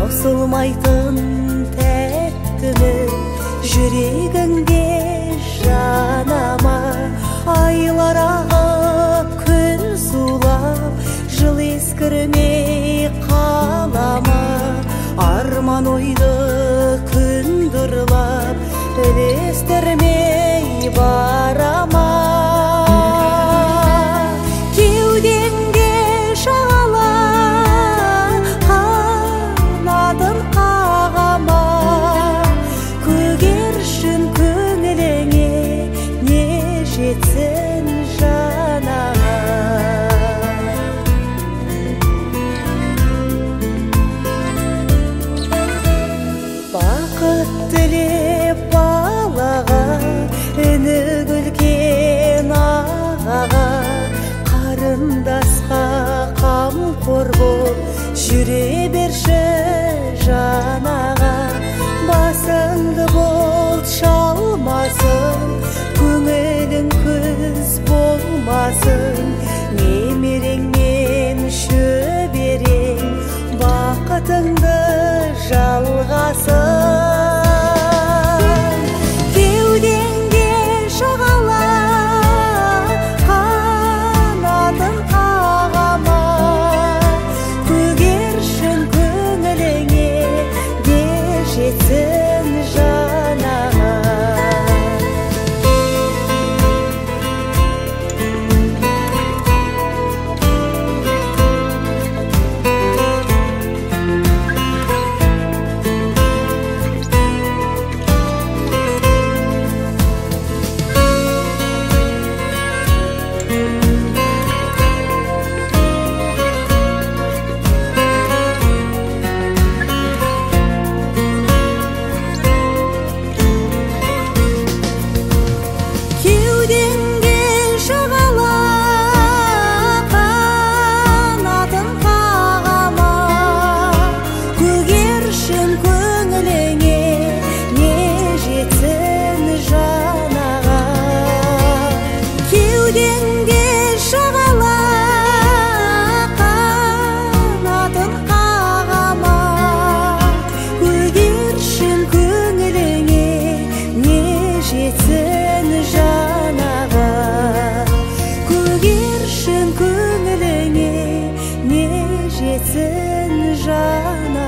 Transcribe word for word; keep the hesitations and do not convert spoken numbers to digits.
таусылмайтын тәттімі жүрегіңде жанама. Айлар ағып күн сулап жыл ескірмей қалама. Арман ойды күн дұрлап ілестірмей барама. Кеудеңде шағала қанатын қағама. Көгершін көңіліңе не жетсін жанаға. Бақыт тілеп балаға, үні күлген ағаға, қарындасқа қамқор бол, жүре берші жанаға. Басыңды бұлт шалмасын, көңілің күз болмасын. Немереңмен шөберең, бақытыңды жалғасын. Кеудеңде шағала қанатын қағама. Көгершін көңіліңе де жетсін жанаға. Жетсін жанаға.